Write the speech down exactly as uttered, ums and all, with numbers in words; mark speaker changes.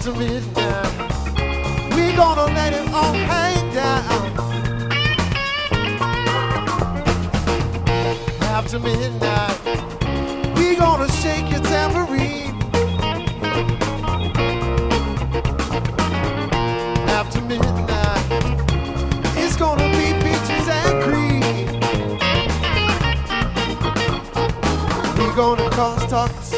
Speaker 1: After midnight, we gonna let it all hang down. After midnight, we gonna shake your tambourine. After midnight, it's gonna be peaches and cream. We gonna cross talk.